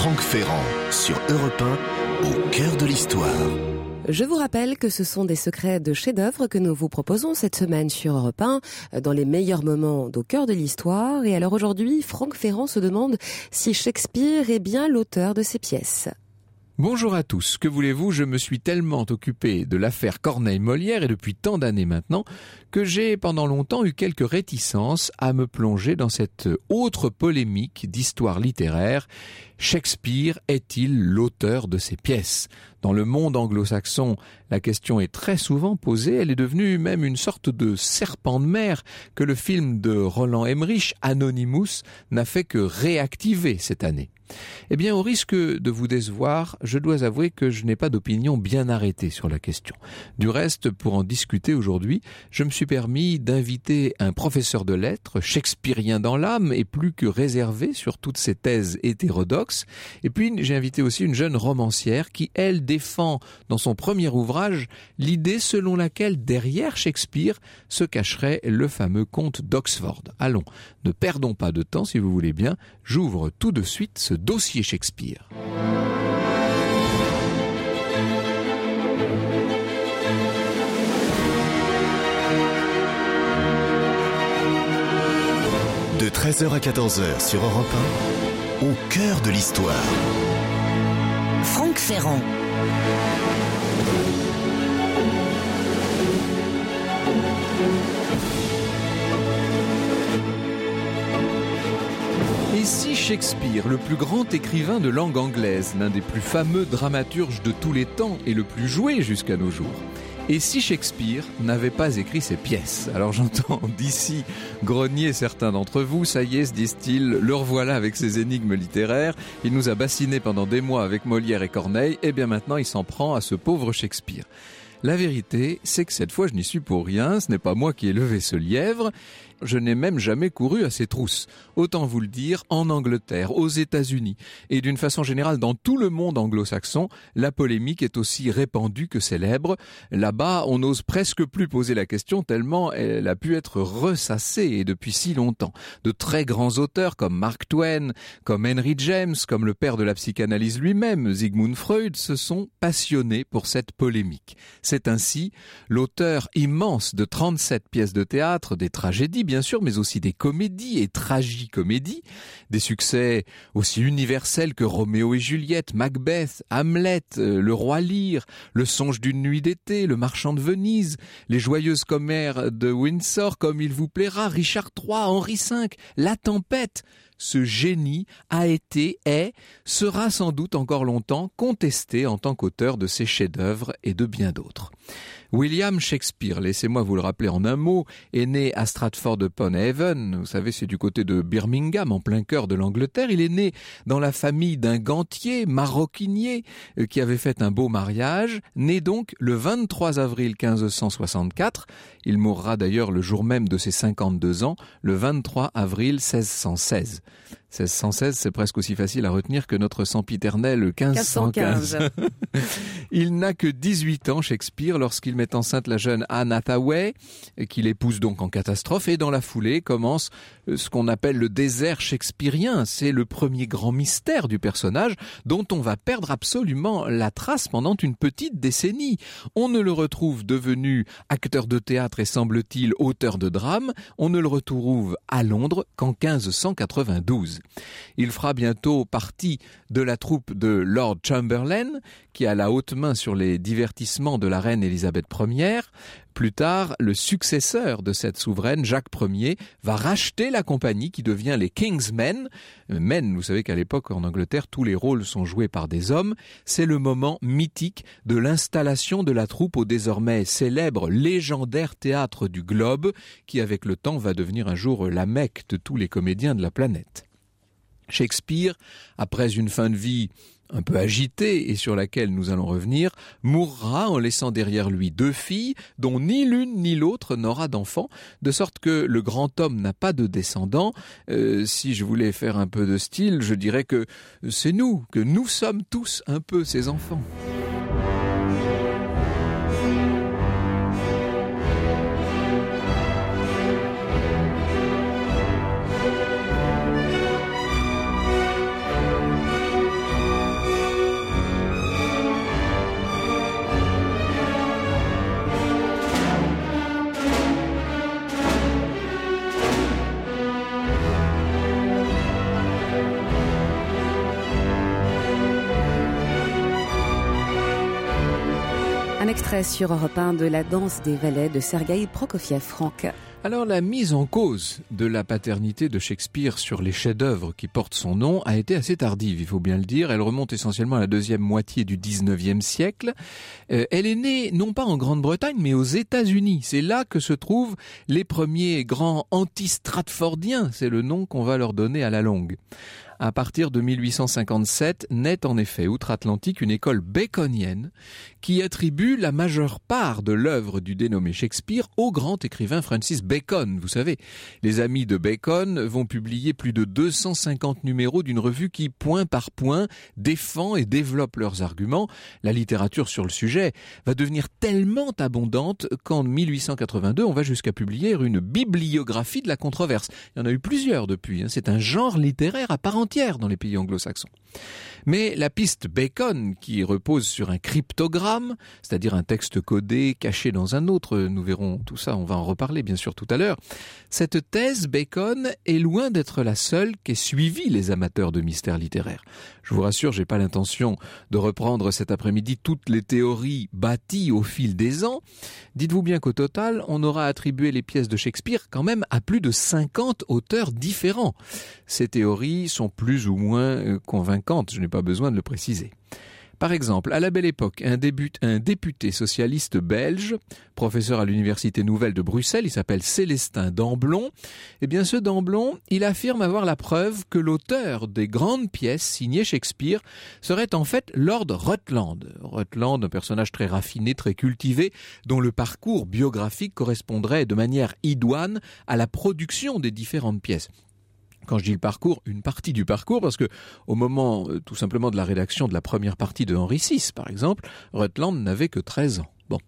Franck Ferrand sur Europe 1, au cœur de l'histoire. Je vous rappelle que ce sont des secrets de chefs-d'œuvre que nous vous proposons cette semaine sur Europe 1, dans les meilleurs moments au cœur de l'histoire. Et alors aujourd'hui, Franck Ferrand se demande si Shakespeare est bien l'auteur de ces pièces. Bonjour à tous, que voulez-vous, je me suis tellement occupé de l'affaire Corneille-Molière et depuis tant d'années maintenant que j'ai pendant longtemps eu quelques réticences à me plonger dans cette autre polémique d'histoire littéraire. Shakespeare est-il l'auteur de ces pièces ? Dans le monde anglo-saxon, la question est très souvent posée, elle est devenue même une sorte de serpent de mer que le film de Roland Emmerich, Anonymous, n'a fait que réactiver cette année. Eh bien, au risque de vous décevoir, je dois avouer que je n'ai pas d'opinion bien arrêtée sur la question. Du reste, pour en discuter aujourd'hui, je me suis permis d'inviter un professeur de lettres, shakespearien dans l'âme et plus que réservé sur toutes ces thèses hétérodoxes. Et puis, j'ai invité aussi une jeune romancière qui, elle, défend dans son premier ouvrage l'idée selon laquelle derrière Shakespeare se cacherait le fameux comte d'Oxford. Allons, ne perdons pas de temps si vous voulez bien, j'ouvre tout de suite ce dossier Shakespeare. De 13h à 14h sur Europe 1, au cœur de l'histoire. Franck Ferrand. Et si Shakespeare, le plus grand écrivain de langue anglaise, l'un des plus fameux dramaturges de tous les temps et le plus joué jusqu'à nos jours, et si Shakespeare n'avait pas écrit ses pièces? Alors j'entends d'ici grogner certains d'entre vous, ça y est, se disent-ils, le revoilà avec ses énigmes littéraires, il nous a bassinés pendant des mois avec Molière et Corneille, et bien maintenant il s'en prend à ce pauvre Shakespeare. La vérité, c'est que cette fois je n'y suis pour rien, ce n'est pas moi qui ai levé ce lièvre, je n'ai même jamais couru à ses trousses. Autant vous le dire, en Angleterre, aux États-Unis et d'une façon générale dans tout le monde anglo-saxon, la polémique est aussi répandue que célèbre. Là-bas, on n'ose presque plus poser la question tellement elle a pu être ressassée et depuis si longtemps. De très grands auteurs comme Mark Twain, comme Henry James, comme le père de la psychanalyse lui-même, Sigmund Freud, se sont passionnés pour cette polémique. C'est ainsi l'auteur immense de 37 pièces de théâtre, des tragédies bien sûr, mais aussi des comédies et tragicomédies, des succès aussi universels que Roméo et Juliette, Macbeth, Hamlet, Le Roi Lear, Le Songe d'une nuit d'été, Le Marchand de Venise, Les Joyeuses commères de Windsor, Comme il vous plaira, Richard III, Henri V, La Tempête. Ce génie a été, est, sera sans doute encore longtemps contesté en tant qu'auteur de ces chefs-d'œuvre et de bien d'autres. William Shakespeare, laissez-moi vous le rappeler en un mot, est né à Stratford-upon-Avon, vous savez c'est du côté de Birmingham, en plein cœur de l'Angleterre. Il est né dans la famille d'un gantier, maroquinier, qui avait fait un beau mariage, né donc le 23 avril 1564, il mourra d'ailleurs le jour même de ses 52 ans, le 23 avril 1616. 1616, c'est presque aussi facile à retenir que notre sempiternel 1515. Il n'a que 18 ans, Shakespeare, lorsqu'il met enceinte la jeune Anne Hathaway, qu'il épouse donc en catastrophe, et dans la foulée commence ce qu'on appelle le désert shakespearien. C'est le premier grand mystère du personnage dont on va perdre absolument la trace pendant une petite décennie. On ne le retrouve devenu acteur de théâtre et semble-t-il auteur de drame, on ne le retrouve à Londres qu'en 1592. Il fera bientôt partie de la troupe de Lord Chamberlain, qui a la haute main sur les divertissements de la reine Élisabeth Ier. Plus tard, le successeur de cette souveraine, Jacques Ier, va racheter la compagnie qui devient les King's Men. Men, vous savez qu'à l'époque, en Angleterre, tous les rôles sont joués par des hommes. C'est le moment mythique de l'installation de la troupe au désormais célèbre, légendaire théâtre du Globe, qui avec le temps va devenir un jour la Mecque de tous les comédiens de la planète. Shakespeare, après une fin de vie un peu agitée et sur laquelle nous allons revenir, mourra en laissant derrière lui 2 filles dont ni l'une ni l'autre n'aura d'enfant, de sorte que le grand homme n'a pas de descendants. Si je voulais faire un peu de style, je dirais que c'est nous, que nous sommes tous un peu ses enfants. Un extrait sur Europe 1 de La danse des valets de Sergueï Prokofiev. Franck. Alors la mise en cause de la paternité de Shakespeare sur les chefs-d'œuvre qui portent son nom a été assez tardive, il faut bien le dire. Elle remonte essentiellement à la deuxième moitié du 19e siècle. Elle est née non pas en Grande-Bretagne mais aux États-Unis. C'est là que se trouvent les premiers grands anti-stratfordiens, c'est le nom qu'on va leur donner à la longue. À partir de 1857, naît en effet outre-Atlantique une école baconienne qui attribue la majeure part de l'œuvre du dénommé Shakespeare au grand écrivain Francis Bacon. Vous savez, les amis de Bacon vont publier plus de 250 numéros d'une revue qui, point par point, défend et développe leurs arguments. La littérature sur le sujet va devenir tellement abondante qu'en 1882, on va jusqu'à publier une bibliographie de la controverse. Il y en a eu plusieurs depuis. C'est un genre littéraire à part entière dans les pays anglo-saxons. Mais la piste Bacon, qui repose sur un cryptogramme, c'est-à-dire un texte codé caché dans un autre, nous verrons tout ça, on va en reparler bien sûr tout à l'heure, cette thèse Bacon est loin d'être la seule qu'aient suivi les amateurs de mystère littéraire. Je vous rassure, j'ai pas l'intention de reprendre cet après-midi toutes les théories bâties au fil des ans. Dites-vous bien qu'au total, on aura attribué les pièces de Shakespeare quand même à plus de 50 auteurs différents. Ces théories sont plus ou moins convaincantes, je n'ai pas besoin de le préciser. Par exemple, à la Belle Époque, un député socialiste belge, professeur à l'Université Nouvelle de Bruxelles, il s'appelle Célestin Damblon. Eh bien, ce Damblon, il affirme avoir la preuve que l'auteur des grandes pièces signées Shakespeare serait en fait Lord Rutland. Rutland, un personnage très raffiné, très cultivé, dont le parcours biographique correspondrait de manière idoine à la production des différentes pièces. Quand je dis le parcours, une partie du parcours, parce que au moment tout simplement de la rédaction de la première partie de Henri VI, par exemple, Rutland n'avait que 13 ans. Bon.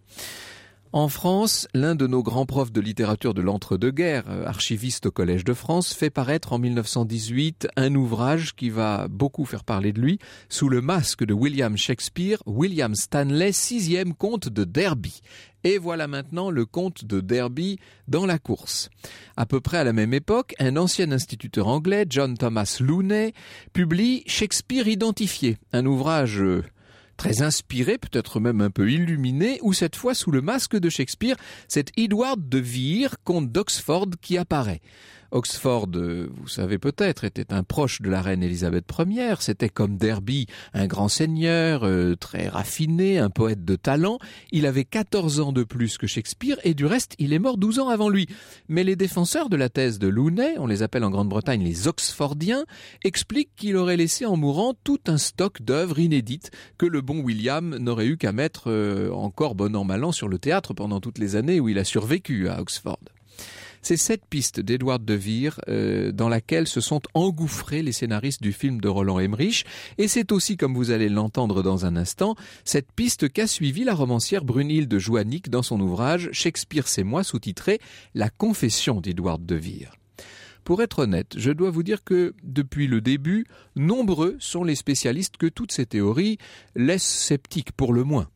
En France, l'un de nos grands profs de littérature de l'entre-deux-guerres, archiviste au Collège de France, fait paraître en 1918 un ouvrage qui va beaucoup faire parler de lui, sous le masque de William Shakespeare, William Stanley, 6e comte de Derby. Et voilà maintenant le comte de Derby dans la course. À peu près à la même époque, un ancien instituteur anglais, John Thomas Looney, publie Shakespeare identifié, un ouvrage très inspiré, peut-être même un peu illuminé, où cette fois sous le masque de Shakespeare, c'est Edward de Vere, comte d'Oxford, qui apparaît. Oxford, vous savez peut-être, était un proche de la reine Élisabeth Ier, c'était comme Derby, un grand seigneur, très raffiné, un poète de talent. Il avait 14 ans de plus que Shakespeare et du reste, il est mort 12 ans avant lui. Mais les défenseurs de la thèse de Looney, on les appelle en Grande-Bretagne les Oxfordiens, expliquent qu'il aurait laissé en mourant tout un stock d'œuvres inédites que le bon William n'aurait eu qu'à mettre encore bon an mal an sur le théâtre pendant toutes les années où il a survécu à Oxford. C'est cette piste d'Edward de Vere dans laquelle se sont engouffrés les scénaristes du film de Roland Emmerich, et c'est aussi, comme vous allez l'entendre dans un instant, cette piste qu'a suivi la romancière Brunhilde Joannick dans son ouvrage « Shakespeare c'est moi » sous-titré « La confession d'Edward de Vere ». Pour être honnête, je dois vous dire que, depuis le début, nombreux sont les spécialistes que toutes ces théories laissent sceptiques pour le moins.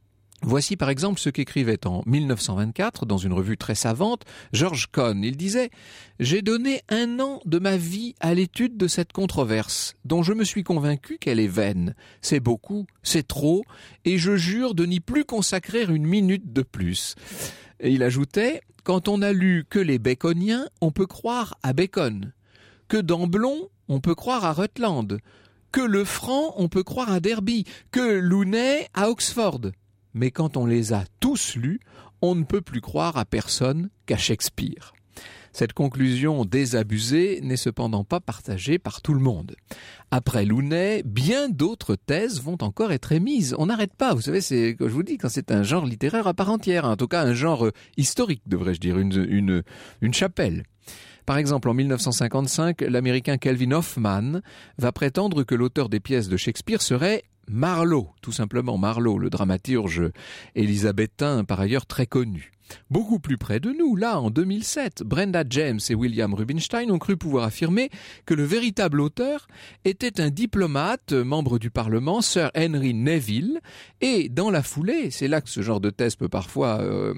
Voici par exemple ce qu'écrivait en 1924, dans une revue très savante, George Cohn. Il disait « J'ai donné 1 an de ma vie à l'étude de cette controverse, dont je me suis convaincu qu'elle est vaine. C'est beaucoup, c'est trop, et je jure de n'y plus consacrer 1 minute de plus. » Et il ajoutait « Quand on a lu que les Baconiens, on peut croire à Bacon. Que Damblon, on peut croire à Rutland. Que Lefranc, on peut croire à Derby. Que Looney, à Oxford. » Mais quand on les a tous lus, on ne peut plus croire à personne qu'à Shakespeare. Cette conclusion désabusée n'est cependant pas partagée par tout le monde. Après Looney, bien d'autres thèses vont encore être émises. On n'arrête pas, vous savez, c'est, comme je vous dis, quand c'est un genre littéraire à part entière, en tout cas un genre historique, devrais-je dire, une chapelle. Par exemple, en 1955, l'Américain Calvin Hoffman va prétendre que l'auteur des pièces de Shakespeare serait Marlowe, tout simplement Marlowe, le dramaturge élisabétain par ailleurs très connu. Beaucoup plus près de nous, là, en 2007, Brenda James et William Rubinstein ont cru pouvoir affirmer que le véritable auteur était un diplomate, membre du Parlement, Sir Henry Neville, et dans la foulée, c'est là que ce genre de thèse peut parfois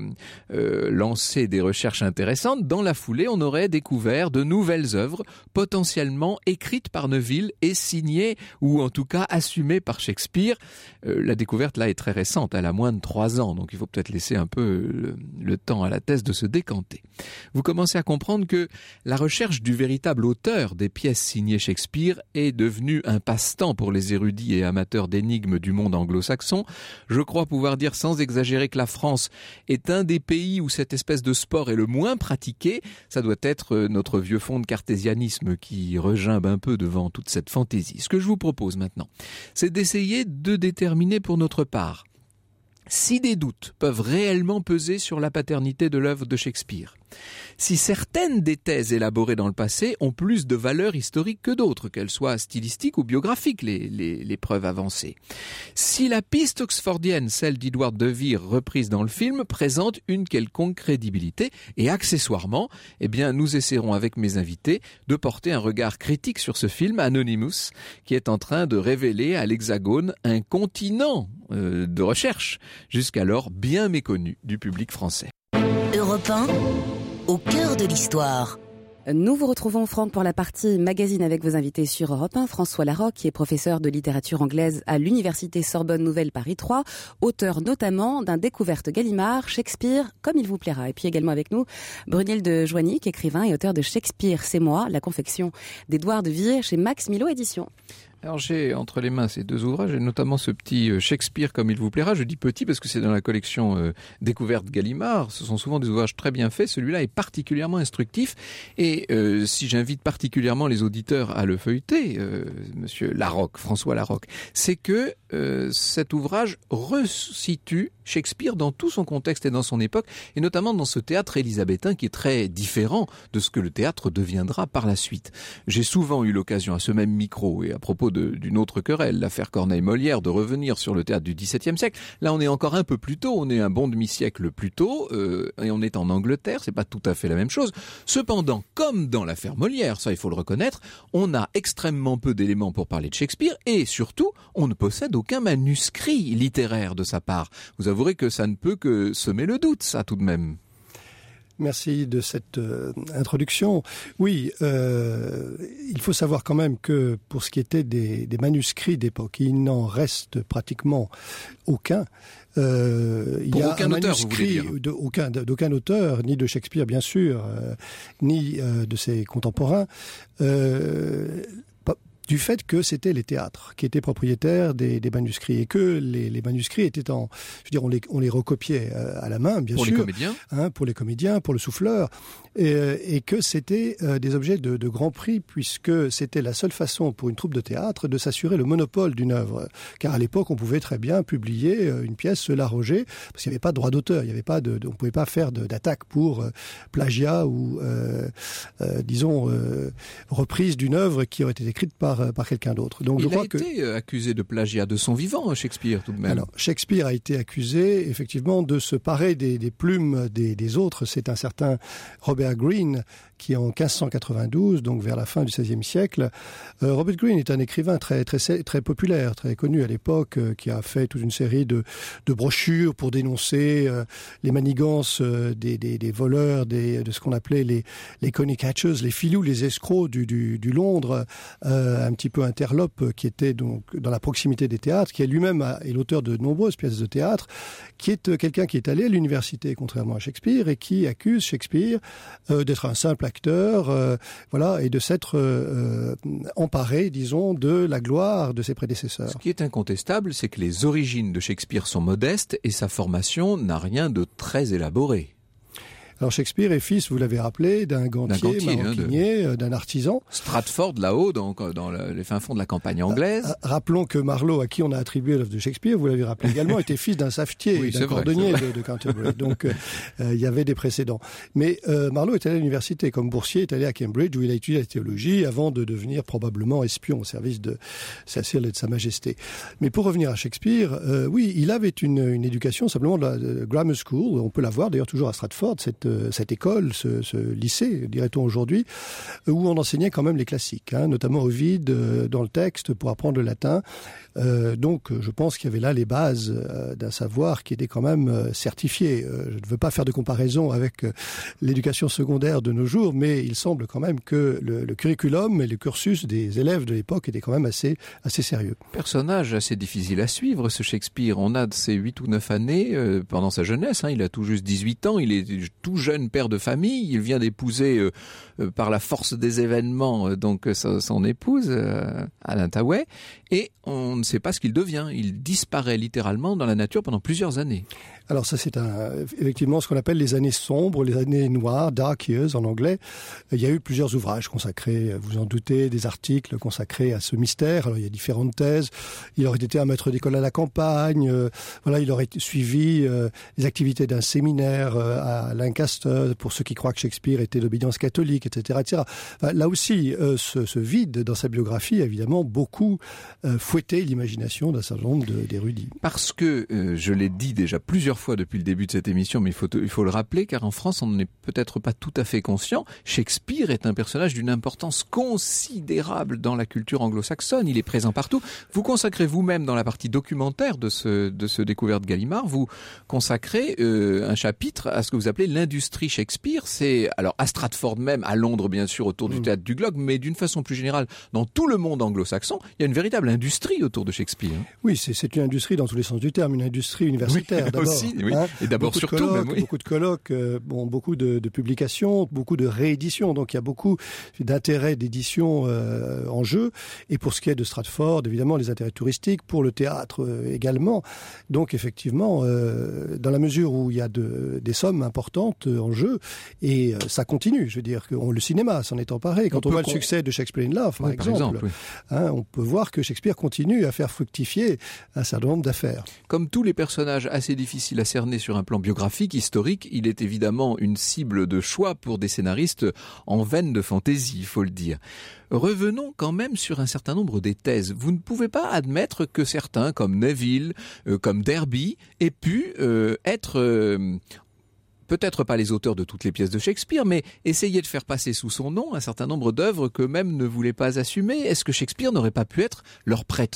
lancer des recherches intéressantes, dans la foulée, on aurait découvert de nouvelles œuvres potentiellement écrites par Neville et signées, ou en tout cas assumées par Shakespeare. La découverte là est très récente, elle a moins de 3 ans, donc il faut peut-être laisser un peu le temps à la thèse de se décanter. Vous commencez à comprendre que la recherche du véritable auteur des pièces signées Shakespeare est devenue un passe-temps pour les érudits et amateurs d'énigmes du monde anglo-saxon. Je crois pouvoir dire sans exagérer que la France est un des pays où cette espèce de sport est le moins pratiqué. Ça doit être notre vieux fond de cartésianisme qui regimbe un peu devant toute cette fantaisie. Ce que je vous propose maintenant, c'est d'essayer de déterminer pour notre part si des doutes peuvent réellement peser sur la paternité de l'œuvre de Shakespeare. Si certaines des thèses élaborées dans le passé ont plus de valeur historique que d'autres, qu'elles soient stylistiques ou biographiques, les preuves avancées. Si la piste oxfordienne, celle d'Edward de Vere reprise dans le film, présente une quelconque crédibilité, et accessoirement, nous essaierons avec mes invités de porter un regard critique sur ce film Anonymous, qui est en train de révéler à l'Hexagone un continent de recherche, jusqu'alors bien méconnu du public français. Europe 1, au cœur de l'histoire. Nous vous retrouvons, Franck, pour la partie magazine avec vos invités sur Europe 1. François Larocque, qui est professeur de littérature anglaise à l'Université Sorbonne Nouvelle Paris 3, auteur notamment d'un Découverte Gallimard, Shakespeare, comme il vous plaira. Et puis également avec nous, Brunhilde Joannick, écrivain et auteur de Shakespeare, c'est moi, la confection d'Édouard de Vere chez Max Milo Éditions. Alors j'ai entre les mains ces 2 ouvrages, et notamment ce petit Shakespeare comme il vous plaira. Je dis petit parce que c'est dans la collection Découverte Gallimard. Ce sont souvent des ouvrages très bien faits. Celui-là est particulièrement instructif. Et si j'invite particulièrement les auditeurs à le feuilleter, Monsieur Larocque, François Larocque, c'est que cet ouvrage resitue Shakespeare dans tout son contexte et dans son époque, et notamment dans ce théâtre élisabétain qui est très différent de ce que le théâtre deviendra par la suite. J'ai souvent eu l'occasion à ce même micro et à propos d'une autre querelle, l'affaire Corneille-Molière, de revenir sur le théâtre du XVIIe siècle. Là, on est encore un peu plus tôt, on est un bon demi-siècle plus tôt, et on est en Angleterre, c'est pas tout à fait la même chose. Cependant, comme dans l'affaire Molière, ça il faut le reconnaître, on a extrêmement peu d'éléments pour parler de Shakespeare, et surtout, on ne possède aucun manuscrit littéraire de sa part. Vous avouerez que ça ne peut que semer le doute, ça tout de même. Merci de cette introduction. Oui, il faut savoir quand même que pour ce qui était des manuscrits d'époque, il n'en reste pratiquement aucun. Il y a un manuscrit d'aucun auteur, ni de Shakespeare bien sûr, ni de ses contemporains, du fait que c'était les théâtres qui étaient propriétaires des manuscrits, et que les manuscrits étaient on les recopiait à la main, bien sûr. Pour les comédiens, pour le souffleur, et que c'était des objets de grand prix, puisque c'était la seule façon pour une troupe de théâtre de s'assurer le monopole d'une œuvre. Car à l'époque, on pouvait très bien publier une pièce, se l'arroger, parce qu'il n'y avait pas de droit d'auteur, on ne pouvait pas faire d'attaque pour plagiat ou, reprise d'une œuvre qui aurait été écrite par quelqu'un d'autre. Donc il a été accusé de plagiat de son vivant, Shakespeare, tout de même. Alors, Shakespeare a été accusé, effectivement, de se parer des plumes des autres. C'est un certain Robert Greene qui, en 1592, donc vers la fin du XVIe siècle, Robert Greene est un écrivain très populaire, très connu à l'époque, qui a fait toute une série de brochures pour dénoncer les manigances des voleurs, de ce qu'on appelait les coney catchers, les filous, les escrocs du Londres, un petit peu interlope, qui était donc dans la proximité des théâtres, qui lui-même est l'auteur de nombreuses pièces de théâtre, qui est quelqu'un qui est allé à l'université, contrairement à Shakespeare, et qui accuse Shakespeare d'être un simple acteur, et de s'être emparé, disons, de la gloire de ses prédécesseurs. Ce qui est incontestable, c'est que les origines de Shakespeare sont modestes et sa formation n'a rien de très élaboré. Alors Shakespeare est fils, vous l'avez rappelé, d'un gantier maroquinier, d'un artisan. Stratford, là-haut, dans les fins fonds de la campagne anglaise. Rappelons que Marlowe, à qui on a attribué l'œuvre de Shakespeare, vous l'avez rappelé également, était fils d'un savetier, d'un cordonnier de Canterbury. Donc il y avait des précédents. Mais Marlowe est allé à l'université comme boursier, est allé à Cambridge où il a étudié la théologie avant de devenir probablement espion au service de Sa Cire et de Sa Majesté. Mais pour revenir à Shakespeare, oui, il avait une éducation simplement de la grammar school. On peut la voir d'ailleurs toujours à Stratford, cette école, ce lycée, dirait-on aujourd'hui, où on enseignait quand même les classiques, notamment Ovide dans le texte pour apprendre le latin. Donc je pense qu'il y avait là les bases d'un savoir qui était quand même certifié. Je ne veux pas faire de comparaison avec l'éducation secondaire de nos jours, mais il semble quand même que le curriculum et le cursus des élèves de l'époque étaient quand même assez sérieux. Personnage assez difficile à suivre, ce Shakespeare. On a de ses 8 ou 9 années pendant sa jeunesse. Il a tout juste 18 ans. Il est tout jeune père de famille. Il vient d'épouser par la force des événements donc son épouse, Alain Taway. Et on ne sait pas ce qu'il devient. Il disparaît littéralement dans la nature pendant plusieurs années. Alors ça, c'est effectivement ce qu'on appelle les années sombres, les années noires, dark years en anglais. Il y a eu plusieurs ouvrages consacrés, vous en doutez, des articles consacrés à ce mystère. Alors il y a différentes thèses. Il aurait été un maître d'école à la campagne. Il aurait suivi les activités d'un séminaire à Lancaster, pour ceux qui croient que Shakespeare était d'obédience catholique, etc., etc. Là aussi, ce vide dans sa biographie a évidemment beaucoup fouetté l'imagination d'un certain nombre d'érudits. Parce que, je l'ai dit déjà plusieurs fois depuis le début de cette émission, mais il faut le rappeler, car en France, on n'est peut-être pas tout à fait conscient. Shakespeare est un personnage d'une importance considérable dans la culture anglo-saxonne. Il est présent partout. Vous consacrez vous-même dans la partie documentaire de ce Découverte Gallimard, vous consacrez un chapitre à ce que vous appelez l'industrie Shakespeare. C'est alors à Stratford même, à Londres bien sûr, autour du théâtre du Globe, mais d'une façon plus générale, dans tout le monde anglo-saxon, il y a une véritable industrie autour de Shakespeare. Oui, c'est une industrie dans tous les sens du terme, une industrie universitaire d'abord. Aussi, oui. Et d'abord beaucoup surtout colloques, même, oui. Beaucoup de colloques, beaucoup de publications, beaucoup de rééditions. Donc il y a beaucoup d'intérêts d'édition en jeu. Et pour ce qui est de Stratford, évidemment, les intérêts touristiques, pour le théâtre également. Donc effectivement, dans la mesure où il y a des sommes importantes en jeu, et ça continue, je veux dire, que le cinéma s'en est emparé. Quand on voit le succès de Shakespeare in Love, par exemple, on peut voir que Shakespeare continue à faire fructifier un certain nombre d'affaires. Comme tous les personnages assez difficiles à cerner sur un plan biographique, historique, il est évidemment une cible de choix pour des scénaristes en veine de fantaisie, il faut le dire. Revenons quand même sur un certain nombre des thèses. Vous ne pouvez pas admettre que certains, comme Neville, comme Derby, aient pu être... peut-être pas les auteurs de toutes les pièces de Shakespeare, mais essayer de faire passer sous son nom un certain nombre d'œuvres qu'eux-mêmes ne voulaient pas assumer. Est-ce que Shakespeare n'aurait pas pu être leur prête-nom ?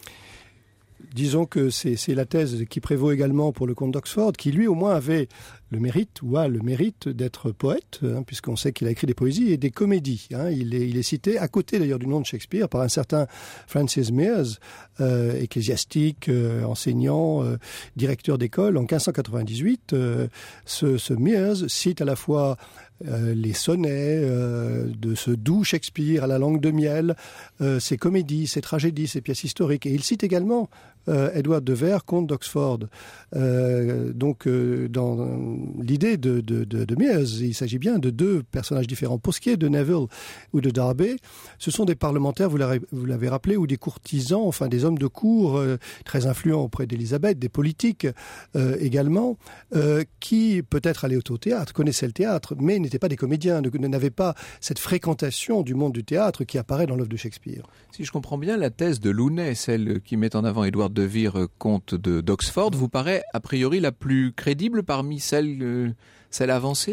Disons que c'est la thèse qui prévaut également pour le comte d'Oxford, qui lui au moins avait le mérite, ou a le mérite d'être poète, puisqu'on sait qu'il a écrit des poésies et des comédies. Il est cité, à côté d'ailleurs du nom de Shakespeare, par un certain Francis Mears, ecclésiastique, enseignant, directeur d'école. En 1598, ce Mears cite à la fois les sonnets de ce doux Shakespeare à la langue de miel, ses comédies, ses tragédies, ses pièces historiques. Et il cite également Edward de Vere, comte d'Oxford. Donc, dans l'idée de Mears, il s'agit bien de deux personnages différents. Pour ce qui est de Neville ou de Darby, ce sont des parlementaires, vous l'avez rappelé, ou des courtisans, enfin des hommes de cour très influents auprès d'Élisabeth, des politiques également, qui peut-être allaient au théâtre, connaissaient le théâtre, mais n'étaient pas des comédiens, n'avaient pas cette fréquentation du monde du théâtre qui apparaît dans l'œuvre de Shakespeare. Si je comprends bien, la thèse de Launay, celle qui met en avant Édouard de Vere, comte d'Oxford, vous paraît a priori la plus crédible parmi celles avancées ?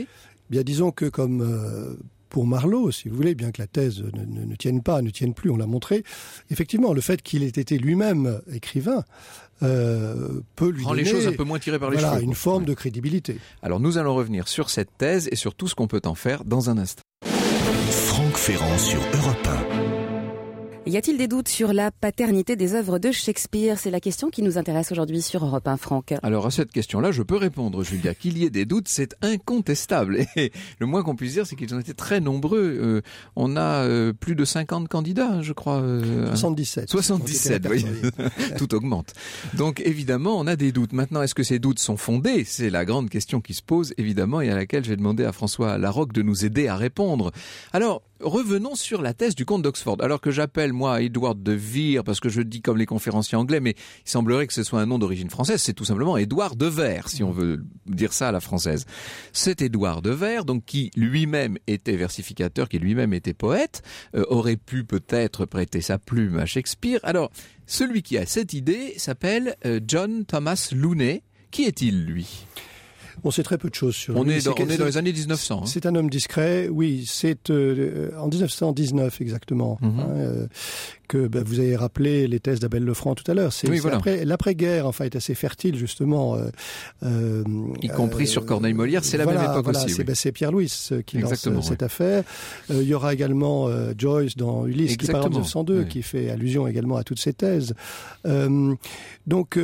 Bien, disons que comme pour Marlowe, si vous voulez, bien que la thèse ne tienne plus, on l'a montré, effectivement, le fait qu'il ait été lui-même écrivain peut lui rend donner les choses un peu moins tirées par les cheveux, une forme de crédibilité. Alors nous allons revenir sur cette thèse et sur tout ce qu'on peut en faire dans un instant. Franck Ferrand sur Europe 1. Y a-t-il des doutes sur la paternité des œuvres de Shakespeare? C'est la question qui nous intéresse aujourd'hui sur Europe 1, Franck. Alors à cette question-là, je peux répondre, Julia. Qu'il y ait des doutes, c'est incontestable. Et le moins qu'on puisse dire, c'est qu'ils ont été très nombreux. On a plus de 50 candidats, je crois. 77. 77, oui. Tout augmente. Donc évidemment, on a des doutes. Maintenant, est-ce que ces doutes sont fondés? C'est la grande question qui se pose, évidemment, et à laquelle j'ai demandé à François Larocque de nous aider à répondre. Alors, revenons sur la thèse du comte d'Oxford. Alors que j'appelle, moi, Édouard de Vere, parce que je dis comme les conférenciers anglais, mais il semblerait que ce soit un nom d'origine française, c'est tout simplement Édouard de Vere, si on veut dire ça à la française. C'est Édouard de Vere, donc qui lui-même était versificateur, qui lui-même était poète, aurait pu peut-être prêter sa plume à Shakespeare. Alors, celui qui a cette idée s'appelle John Thomas Looney. Qui est-il, lui ? On sait très peu de choses sur lui. On est dans les années 1900. Hein. C'est un homme discret, oui. C'est en 1919 exactement que vous avez rappelé les thèses d'Abel Lefranc tout à l'heure. C'est voilà. L'après-guerre, enfin, est assez fertile justement. Y compris sur Corneille Molière, c'est la même époque aussi. C'est Pierre Louis qui lance cette affaire. Il y aura également Joyce dans Ulysse qui parle en 1902, qui fait allusion également à toutes ces thèses. Donc,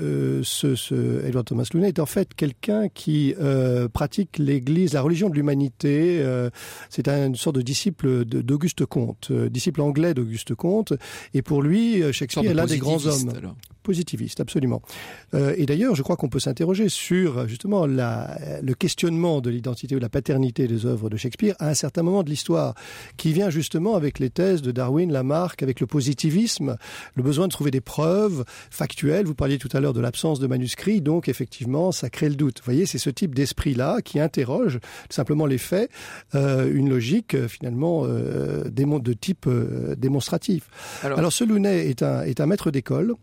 Edward Thomas Looney est en fait quelqu'un qui pratique l'Église, la religion de l'humanité. C'est une sorte de disciple d'Auguste Comte, disciple anglais d'Auguste Comte. Et pour lui, Shakespeare est l'un des grands hommes. Alors. Positiviste, absolument. Et d'ailleurs, je crois qu'on peut s'interroger sur justement le questionnement de l'identité ou de la paternité des œuvres de Shakespeare à un certain moment de l'histoire, qui vient justement avec les thèses de Darwin, Lamarck, avec le positivisme, le besoin de trouver des preuves factuelles. Vous parliez tout à l'heure de l'absence de manuscrits, donc effectivement, ça crée le doute. Vous voyez, c'est ce type d'esprit-là qui interroge tout simplement les faits, une logique finalement de type démonstratif. Alors ce Looney est un maître d'école.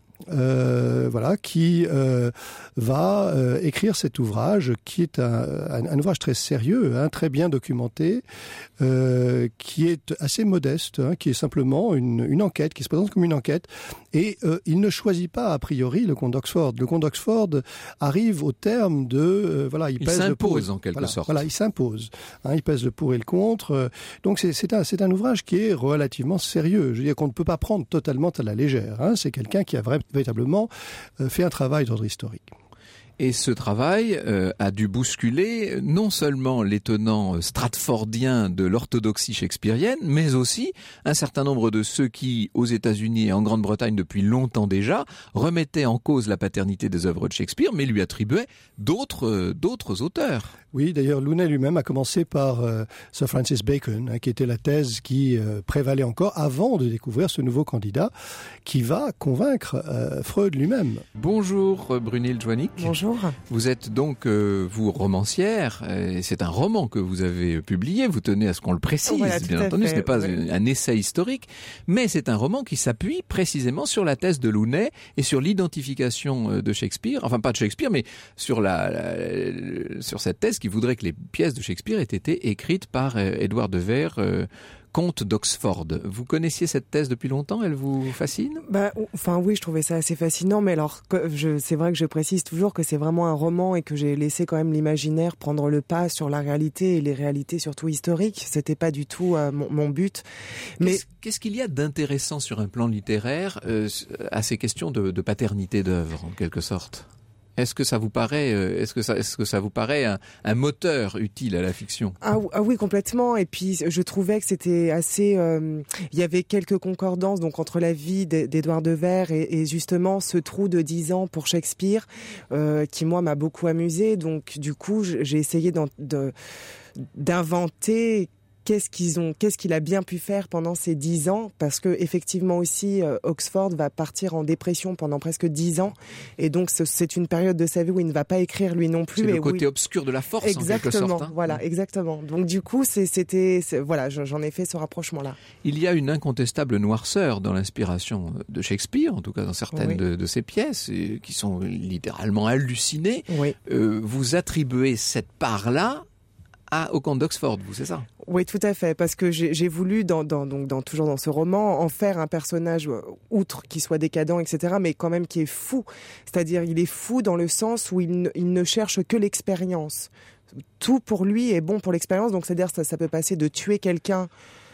Qui va écrire cet ouvrage qui est un ouvrage très sérieux, très bien documenté, qui est assez modeste, qui est simplement une enquête, qui se présente comme une enquête. Et il ne choisit pas a priori le comte d'Oxford. Le comte d'Oxford arrive au terme de il pèse le pour. Il s'impose en quelque sorte. Voilà, il s'impose. Il pèse le pour et le contre. Donc c'est un ouvrage qui est relativement sérieux. Je veux dire qu'on ne peut pas prendre totalement à la légère. C'est quelqu'un qui a véritablement fait un travail d'ordre historique. Et ce travail a dû bousculer non seulement l'étonnant stratfordien de l'orthodoxie shakespearienne, mais aussi un certain nombre de ceux qui, aux États-Unis et en Grande-Bretagne depuis longtemps déjà, remettaient en cause la paternité des œuvres de Shakespeare, mais lui attribuaient d'autres auteurs. Oui, d'ailleurs, Looney lui-même a commencé par Sir Francis Bacon, qui était la thèse qui prévalait encore avant de découvrir ce nouveau candidat qui va convaincre Freud lui-même. Bonjour Brunhilde Joannick. Bonjour. Vous êtes donc, vous, romancière, et c'est un roman que vous avez publié, vous tenez à ce qu'on le précise, voilà, bien entendu, ce n'est pas un essai historique, mais c'est un roman qui s'appuie précisément sur la thèse de Looney et sur l'identification de Shakespeare, enfin pas de Shakespeare, mais sur sur cette thèse qui voudrait que les pièces de Shakespeare aient été écrites par Édouard de Vere, comte d'Oxford. Vous connaissiez cette thèse depuis longtemps? Elle vous fascine? Oui, je trouvais ça assez fascinant, mais alors, c'est vrai que je précise toujours que c'est vraiment un roman et que j'ai laissé quand même l'imaginaire prendre le pas sur la réalité et les réalités surtout historiques. C'était pas du tout mon but. Mais qu'est-ce qu'il y a d'intéressant sur un plan littéraire à ces questions de paternité d'œuvre, en quelque sorte? Est-ce que ça vous paraît, un moteur utile à la fiction? Ah oui, complètement. Et puis, je trouvais que c'était assez, il y avait quelques concordances, donc, entre la vie d'Édouard de Vere et justement ce trou de 10 ans pour Shakespeare, qui, moi, m'a beaucoup amusé. Donc, du coup, j'ai essayé d'inventer qu'est-ce qu'il a bien pu faire pendant ces 10 ans, parce que effectivement aussi Oxford va partir en dépression pendant presque 10 ans, et donc c'est une période de sa vie où il ne va pas écrire lui non plus. C'est le côté obscur de la force, exactement, en quelque sorte. Voilà, exactement. Donc du coup, j'en ai fait ce rapprochement-là. Il y a une incontestable noirceur dans l'inspiration de Shakespeare, en tout cas dans certaines de ses pièces, qui sont littéralement hallucinées. Oui. Vous attribuez cette part-là au comte d'Oxford, c'est ça? Oui, tout à fait, parce que j'ai voulu, toujours dans ce roman, en faire un personnage, outre qu'il soit décadent, etc., mais quand même qui est fou. C'est-à-dire, il est fou dans le sens où il ne cherche que l'expérience. Tout pour lui est bon pour l'expérience, donc c'est-à-dire ça peut passer de tuer quelqu'un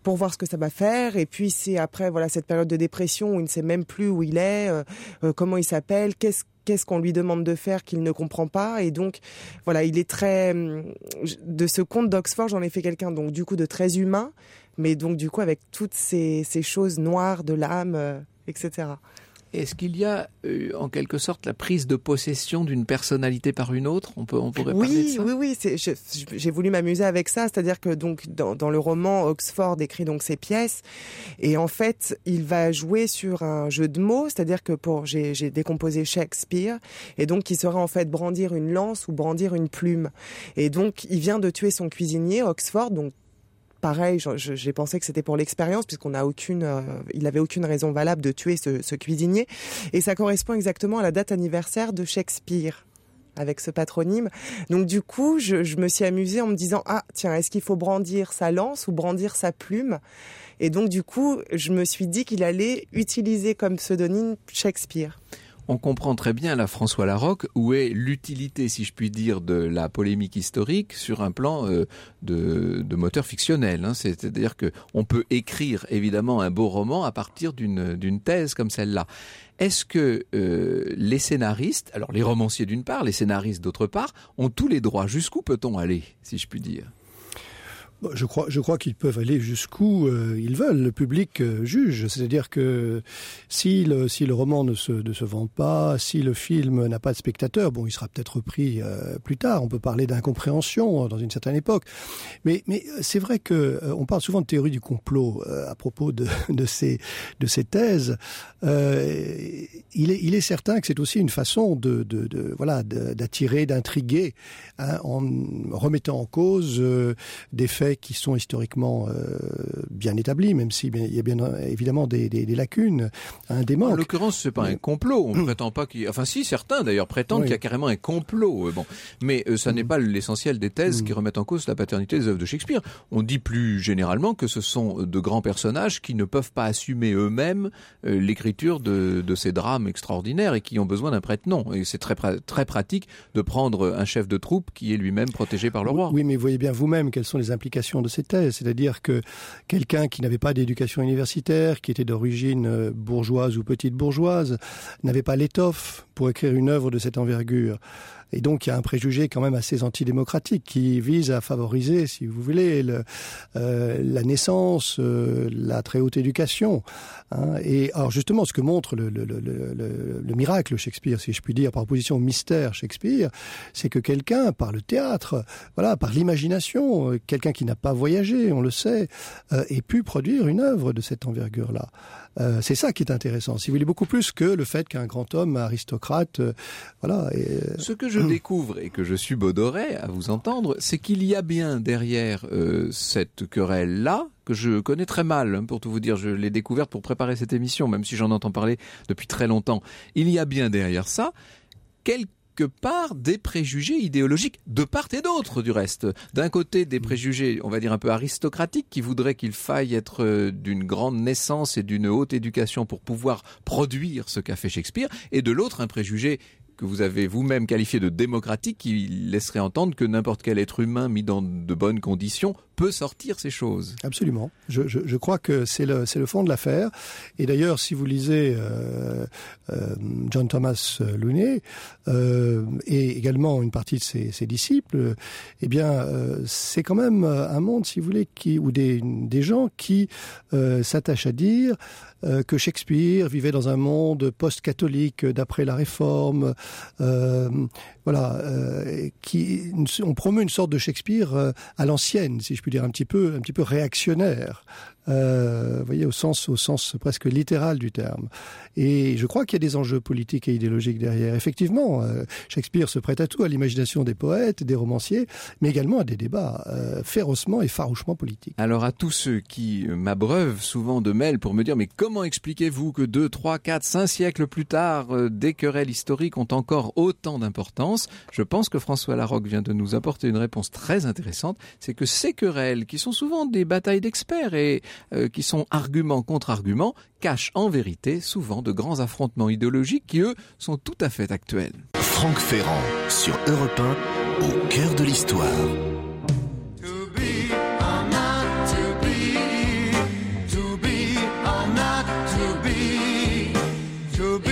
pour voir ce que ça va faire. Et puis c'est après cette période de dépression où il ne sait même plus où il est, comment il s'appelle, qu'est-ce qu'on lui demande de faire qu'il ne comprend pas. Et donc, il est très... De ce conte d'Oxford, j'en ai fait quelqu'un, donc du coup, de très humain, mais donc du coup, avec toutes ces choses noires de l'âme, etc. Est-ce qu'il y a, en quelque sorte, la prise de possession d'une personnalité par une autre ? On pourrait parler de ça ? Oui. J'ai voulu m'amuser avec ça, c'est-à-dire que donc dans le roman, Oxford écrit donc ses pièces, et en fait, il va jouer sur un jeu de mots, c'est-à-dire que j'ai décomposé Shakespeare, et donc il serait en fait brandir une lance ou brandir une plume, et donc il vient de tuer son cuisinier, Oxford, donc. Pareil, j'ai pensé que c'était pour l'expérience, puisqu'on a il avait aucune raison valable de tuer ce cuisinier. Et ça correspond exactement à la date anniversaire de Shakespeare, avec ce patronyme. Donc du coup, je me suis amusée en me disant, tiens, est-ce qu'il faut brandir sa lance ou brandir sa plume ? Et donc du coup, je me suis dit qu'il allait utiliser comme pseudonyme Shakespeare. On comprend très bien, là, François Larocque, où est l'utilité, si je puis dire, de la polémique historique sur un plan de moteur fictionnel. C'est-à-dire qu'on peut écrire, évidemment, un beau roman à partir d'une thèse comme celle-là. Est-ce que les scénaristes, alors les romanciers d'une part, les scénaristes d'autre part, ont tous les droits ? Jusqu'où peut-on aller, si je puis dire ? Je crois qu'ils peuvent aller jusqu'où ils veulent. Le public juge. C'est-à-dire que si le roman ne se vend pas, si le film n'a pas de spectateurs, il sera peut-être repris plus tard. On peut parler d'incompréhension dans une certaine époque. Mais c'est vrai que on parle souvent de théorie du complot à propos de ces thèses. Il est certain que c'est aussi une façon d'attirer, d'intriguer, en remettant en cause des faits qui sont historiquement bien établis, même s'il y a bien évidemment des lacunes, des manques. En l'occurrence, c'est pas un complot. On prétend pas si, certains d'ailleurs prétendent qu'il y a carrément un complot. Mais ça n'est pas l'essentiel des thèses qui remettent en cause la paternité des œuvres de Shakespeare. On dit plus généralement que ce sont de grands personnages qui ne peuvent pas assumer eux-mêmes l'écriture de ces drames extraordinaires et qui ont besoin d'un prête-nom. Et c'est très, très pratique de prendre un chef de troupe qui est lui-même protégé par le roi. Oui, mais voyez bien vous-même quelles sont les implications de ces thèses. C'est-à-dire que quelqu'un qui n'avait pas d'éducation universitaire, qui était d'origine bourgeoise ou petite bourgeoise, n'avait pas l'étoffe pour écrire une œuvre de cette envergure. Et donc, il y a un préjugé quand même assez antidémocratique qui vise à favoriser, si vous voulez, la naissance, la très haute éducation. Et alors, justement, ce que montre le miracle Shakespeare, si je puis dire, par opposition au mystère Shakespeare, c'est que quelqu'un, par le théâtre, par l'imagination, quelqu'un qui n'a pas voyagé, on le sait, ait pu produire une œuvre de cette envergure-là. C'est ça qui est intéressant, si vous voulez, beaucoup plus que le fait qu'un grand homme aristocrate, Ce que je découvre et que je subodorais à vous entendre, c'est qu'il y a bien derrière cette querelle-là, que je connais très mal, pour tout vous dire, je l'ai découverte pour préparer cette émission, même si j'en entends parler depuis très longtemps. Il y a bien derrière ça quelque part des préjugés idéologiques de part et d'autre du reste. D'un côté des préjugés, on va dire un peu aristocratiques, qui voudraient qu'il faille être d'une grande naissance et d'une haute éducation pour pouvoir produire ce qu'a fait Shakespeare, et de l'autre un préjugé que vous avez vous-même qualifié de démocratique, qui laisserait entendre que n'importe quel être humain mis dans de bonnes conditions peut sortir ces choses. Absolument. Je crois que c'est le fond de l'affaire. Et d'ailleurs, si vous lisez John Thomas Looney et également une partie de ses disciples, c'est quand même un monde, si vous voulez, ou des gens qui s'attachent à dire que Shakespeare vivait dans un monde post-catholique d'après la Réforme, on promeut une sorte de Shakespeare à l'ancienne, si je puis dire, un petit peu réactionnaire. Voyez, au sens presque littéral du terme. Et je crois qu'il y a des enjeux politiques et idéologiques derrière. Effectivement, Shakespeare se prête à tout, à l'imagination des poètes, des romanciers, mais également à des débats férocement et farouchement politiques. Alors à tous ceux qui m'abreuvent souvent de mails pour me dire « Mais comment expliquez-vous que 2, 3, 4, 5 siècles plus tard, des querelles historiques ont encore autant d'importance ?» Je pense que François Larocque vient de nous apporter une réponse très intéressante. C'est que ces querelles, qui sont souvent des batailles d'experts et qui sont argument contre argument, cachent en vérité souvent de grands affrontements idéologiques qui, eux, sont tout à fait actuels. Franck Ferrand sur Europe 1, au cœur de l'histoire. To be or not to be,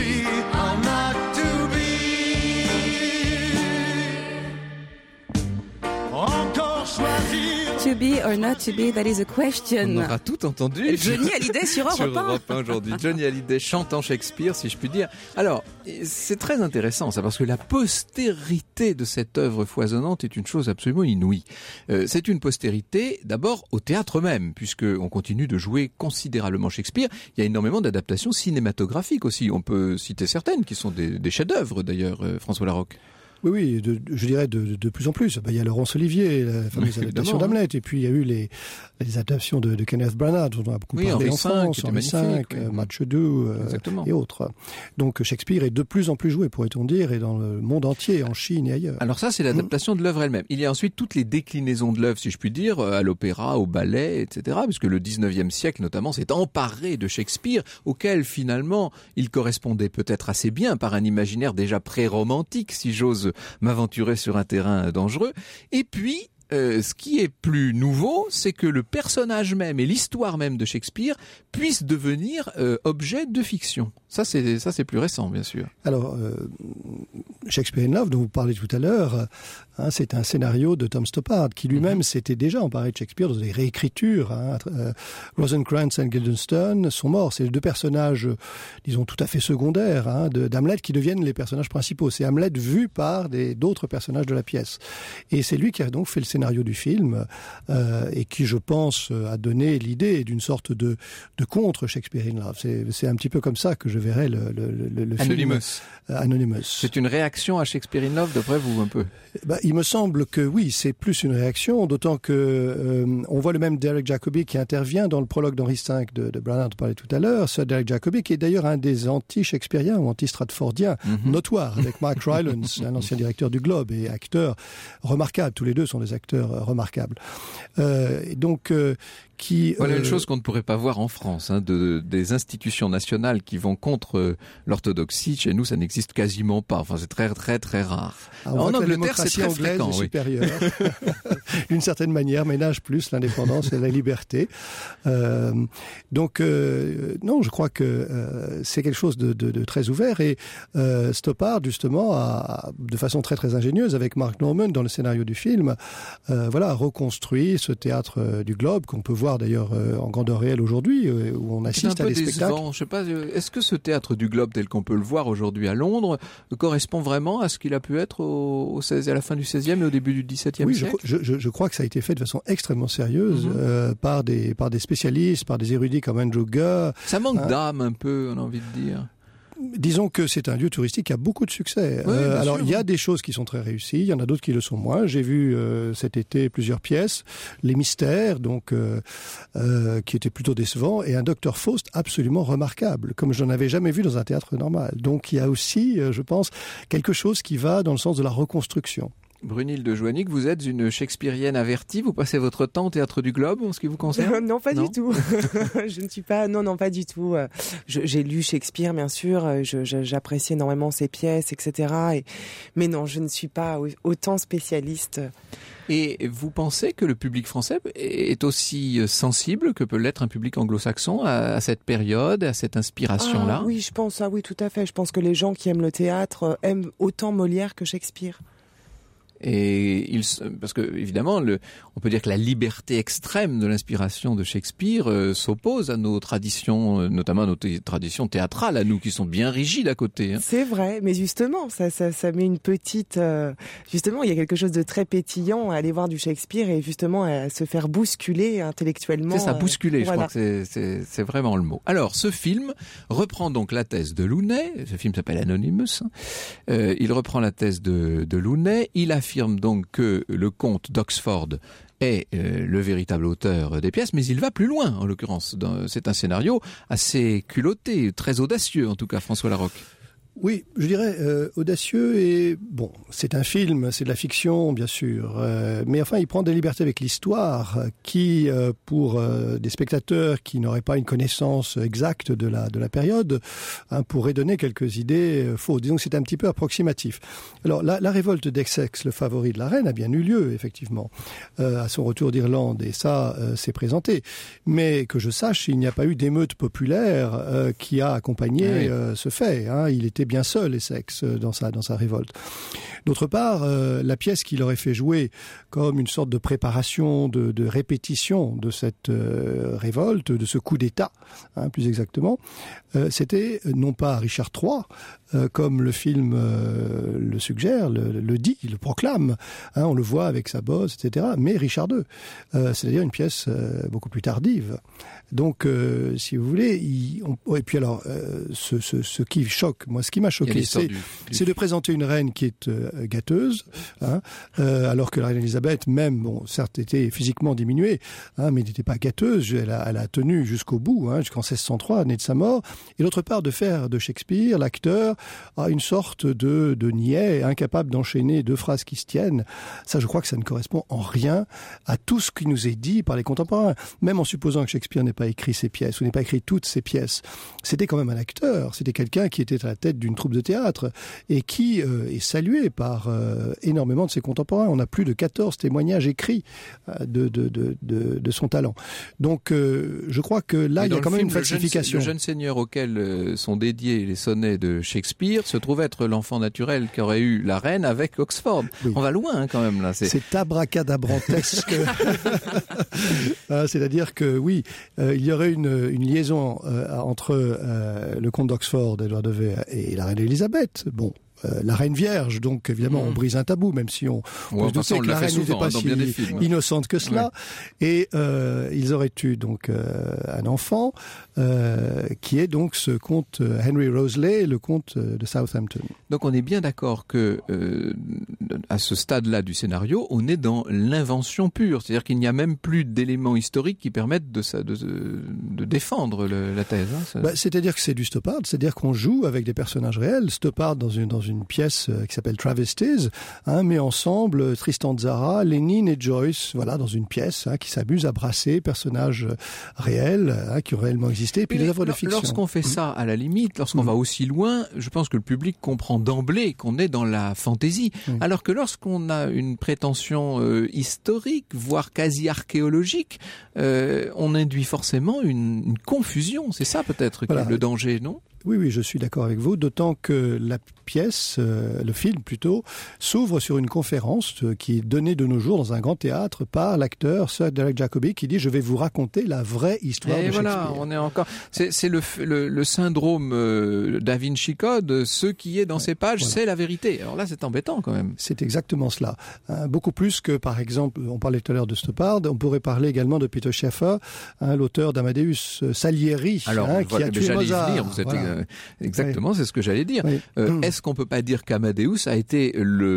be or not to be. Encore choisir. To be or not to be, that is a question. On aura tout entendu. Johnny Hallyday sur Europe 1 aujourd'hui. Johnny Hallyday chantant Shakespeare, si je puis dire. Alors, c'est très intéressant ça, parce que la postérité de cette œuvre foisonnante est une chose absolument inouïe. C'est une postérité d'abord au théâtre même, puisqu'on continue de jouer considérablement Shakespeare. Il y a énormément d'adaptations cinématographiques aussi. On peut citer certaines qui sont des chefs-d'œuvre d'ailleurs, François Larocque. Oui, je dirais de plus en plus. Il y a Laurence Olivier, la fameuse adaptation d'Hamlet, et puis il y a eu les adaptations de Kenneth Branagh, dont on a beaucoup parlé en France, Henri V, Match 2 et autres. Donc Shakespeare est de plus en plus joué, pourrait-on dire, et dans le monde entier, en Chine et ailleurs. Alors ça, c'est l'adaptation de l'œuvre elle-même. Il y a ensuite toutes les déclinaisons de l'œuvre, si je puis dire, à l'opéra, au ballet, etc., puisque le 19e siècle, notamment, s'est emparé de Shakespeare, auquel, finalement, il correspondait peut-être assez bien par un imaginaire déjà pré-romantique, si j'ose m'aventurer sur un terrain dangereux. Et puis, ce qui est plus nouveau, c'est que le personnage même et l'histoire même de Shakespeare puissent devenir objet de fiction. Ça, c'est plus récent, bien sûr. Alors, Shakespeare in Love, dont vous parlez tout à l'heure, c'est un scénario de Tom Stoppard, qui lui-même s'était déjà emparé de Shakespeare dans des réécritures. Rosencrantz et Guildenstern sont morts. C'est les deux personnages, disons, tout à fait secondaires d'Hamlet qui deviennent les personnages principaux. C'est Hamlet vu par d'autres personnages de la pièce. Et c'est lui qui a donc fait le scénario du film et qui, je pense, a donné l'idée d'une sorte de contre Shakespeare in Love. C'est un petit peu comme ça que je verrais le film Anonymous. C'est une réaction à Shakespeare in Love, d'après vous, un peu? Il me semble que oui, c'est plus une réaction, d'autant que on voit le même Derek Jacobi qui intervient dans le prologue d'Henri V de Branagh, dont on parlait tout à l'heure. Ce Derek Jacobi qui est d'ailleurs un des anti-shakespeariens ou anti-stratfordiens notoires, avec Mark Rylance, un ancien directeur du Globe et acteur remarquable. Tous les deux sont des acteurs remarquables. Voilà une chose qu'on ne pourrait pas voir en France, des institutions nationales qui vont contre l'orthodoxie. Chez nous, ça n'existe quasiment pas. Enfin, c'est très, très, très rare. En Angleterre, c'est très fréquent. Est supérieure, d'une certaine manière, ménage plus l'indépendance et la liberté. Non, je crois que c'est quelque chose de très ouvert. Et Stoppard, justement, a, de façon très, très ingénieuse, avec Mark Norman dans le scénario du film, reconstruit ce théâtre du Globe qu'on peut voir d'ailleurs en grandeur réelle aujourd'hui, où on assiste à des spectacles. Je sais pas, est-ce que ce théâtre du Globe tel qu'on peut le voir aujourd'hui à Londres correspond vraiment à ce qu'il a pu être à la fin du XVIe et au début du XVIIe siècle? Je crois que ça a été fait de façon extrêmement sérieuse par des spécialistes, par des érudits comme Andrew Gurr. Ça manque d'âme un peu, on a envie de dire. Disons que c'est un lieu touristique qui a beaucoup de succès. Alors, il y a des choses qui sont très réussies, il y en a d'autres qui le sont moins. J'ai vu cet été plusieurs pièces, Les Mystères, donc qui étaient plutôt décevants, et un Dr Faust absolument remarquable, comme je n'en avais jamais vu dans un théâtre normal. Donc, il y a aussi, je pense, quelque chose qui va dans le sens de la reconstruction. Brunhilde de Joannick, vous êtes une shakespearienne avertie, vous passez votre temps au Théâtre du Globe en ce qui vous concerne? Non, pas du tout. Je ne suis pas, non, pas du tout. J'ai lu Shakespeare, bien sûr, j'apprécie énormément ses pièces, etc. Mais non, je ne suis pas autant spécialiste. Et vous pensez que le public français est aussi sensible que peut l'être un public anglo-saxon à cette période, à cette inspiration-là? Oui, je pense, oui, tout à fait. Je pense que les gens qui aiment le théâtre aiment autant Molière que Shakespeare. Et parce que évidemment, on peut dire que la liberté extrême de l'inspiration de Shakespeare s'oppose à nos traditions, notamment à nos traditions théâtrales, à nous qui sont bien rigides à côté. C'est vrai, mais justement, ça met une petite. Justement, il y a quelque chose de très pétillant à aller voir du Shakespeare et justement à se faire bousculer intellectuellement. C'est ça, bousculer. Voilà. Je crois que c'est vraiment le mot. Alors, ce film reprend donc la thèse de Looney. Ce film s'appelle Anonymous. Il reprend la thèse de Looney. Il affirme donc que le comte d'Oxford est le véritable auteur des pièces, mais il va plus loin, en l'occurrence. C'est un scénario assez culotté, très audacieux, en tout cas, François Larocque. Oui, je dirais audacieux et bon, c'est un film, c'est de la fiction bien sûr, mais enfin il prend des libertés avec l'histoire qui, pour des spectateurs qui n'auraient pas une connaissance exacte de la période, pourrait donner quelques idées fausses. Disons que c'est un petit peu approximatif. Alors la révolte d'Essex, le favori de la reine, a bien eu lieu effectivement à son retour d'Irlande et ça s'est présenté. Mais que je sache, il n'y a pas eu d'émeute populaire qui a accompagné ce fait. Il était bien seul, Essex, dans sa révolte. D'autre part, la pièce qu'il aurait fait jouer comme une sorte de préparation, de répétition de cette révolte, de ce coup d'État, plus exactement, c'était non pas Richard III, comme le film le suggère, le dit, le proclame, on le voit avec sa bosse, etc., mais Richard II. C'est-à-dire une pièce beaucoup plus tardive. Donc, si vous voulez, et puis alors, ce qui choque, moi, ce qui m'a choqué, c'est de présenter une reine qui est gâteuse, alors que la reine Elisabeth, même, bon, certes, était physiquement diminuée, mais n'était pas gâteuse. Elle a tenu jusqu'au bout, jusqu'en 1603, née de sa mort. Et d'autre part, de faire de Shakespeare, l'acteur, une sorte de niais, incapable d'enchaîner deux phrases qui se tiennent. Ça, je crois que ça ne correspond en rien à tout ce qui nous est dit par les contemporains. Même en supposant que Shakespeare n'ait pas écrit ses pièces, ou n'ait pas écrit toutes ses pièces. C'était quand même un acteur, c'était quelqu'un qui était à la tête d'une troupe de théâtre et qui est salué par énormément de ses contemporains. On a plus de 14 témoignages écrits de son talent. Donc je crois que là, il y a quand même une falsification. Le jeune seigneur auquel sont dédiés les sonnets de Shakespeare se trouve être l'enfant naturel qu'aurait eu la reine avec Oxford. Oui. On va loin quand même là. C'est abracadabrantesque. C'est-à-dire que oui, il y aurait une liaison entre le comte d'Oxford, Édouard de Vere, et la reine Elisabeth. Bon. La reine vierge, donc évidemment on brise un tabou, même si on peut se douter que la reine n'était pas si innocente que cela. Ouais. Et ils auraient eu donc un enfant qui est donc ce comte Henry Roseley, le comte de Southampton. Donc on est bien d'accord que à ce stade-là du scénario, on est dans l'invention pure, c'est-à-dire qu'il n'y a même plus d'éléments historiques qui permettent de défendre la thèse. C'est-à-dire que c'est du Stoppard, c'est-à-dire qu'on joue avec des personnages réels. Stoppard dans une pièce qui s'appelle Travesties, met ensemble Tristan Tzara, Lénine et Joyce, voilà, dans une pièce qui s'amuse à brasser personnages réels qui ont réellement existé, et puis les œuvres de fiction. Lorsqu'on fait ça, à la limite, lorsqu'on va aussi loin, je pense que le public comprend d'emblée qu'on est dans la fantaisie. Alors que lorsqu'on a une prétention historique, voire quasi archéologique, on induit forcément une confusion. C'est ça peut-être le danger, non ? Oui, je suis d'accord avec vous, d'autant que la pièce, le film plutôt, s'ouvre sur une conférence qui est donnée de nos jours dans un grand théâtre par l'acteur Sir Derek Jacobi qui dit « Je vais vous raconter la vraie histoire de Shakespeare ». Et voilà, on est encore... C'est le syndrome Da Vinci Code, ce qui est dans ces pages, c'est la vérité. Alors là, c'est embêtant quand même. C'est exactement cela. Beaucoup plus que, par exemple, on parlait tout à l'heure de Stoppard, on pourrait parler également de Peter Shaffer, l'auteur d'Amadeus, Salieri, qui a tué Mozart. Exactement, c'est ce que j'allais dire. Oui. Est-ce qu'on peut pas dire qu'Amadeus a été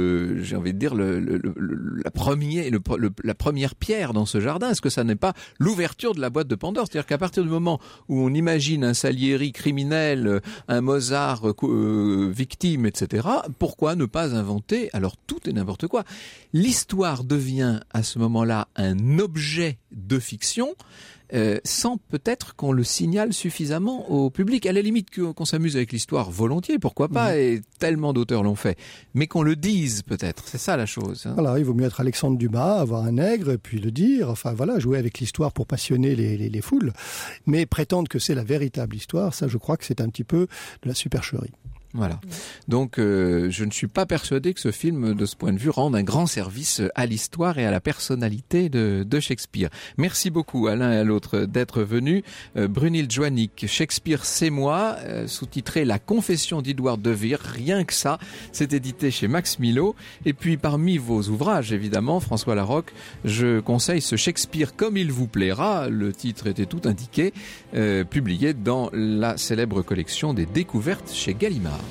la première pierre dans ce jardin? Est-ce que ça n'est pas l'ouverture de la boîte de Pandore? C'est-à-dire qu'à partir du moment où on imagine un Salieri criminel, un Mozart victime, etc., pourquoi ne pas inventer alors tout et n'importe quoi? L'histoire devient à ce moment-là un objet de fiction. Sans peut-être qu'on le signale suffisamment au public. À la limite qu'on s'amuse avec l'histoire volontiers, pourquoi pas, et tellement d'auteurs l'ont fait. Mais qu'on le dise peut-être, c'est ça la chose. Voilà, il vaut mieux être Alexandre Dumas, avoir un nègre, et puis le dire, jouer avec l'histoire pour passionner les foules. Mais prétendre que c'est la véritable histoire, ça je crois que c'est un petit peu de la supercherie. Voilà. Donc, je ne suis pas persuadé que ce film, de ce point de vue, rende un grand service à l'histoire et à la personnalité de Shakespeare. Merci beaucoup à l'un et à l'autre d'être venus. Brunhilde Joannick, Shakespeare, c'est moi, sous-titré La Confession d'Édouard de Vere, rien que ça. C'est édité chez Max Milo. Et puis, parmi vos ouvrages, évidemment, François Larocque, je conseille ce Shakespeare comme il vous plaira. Le titre était tout indiqué, publié dans la célèbre collection des découvertes chez Gallimard.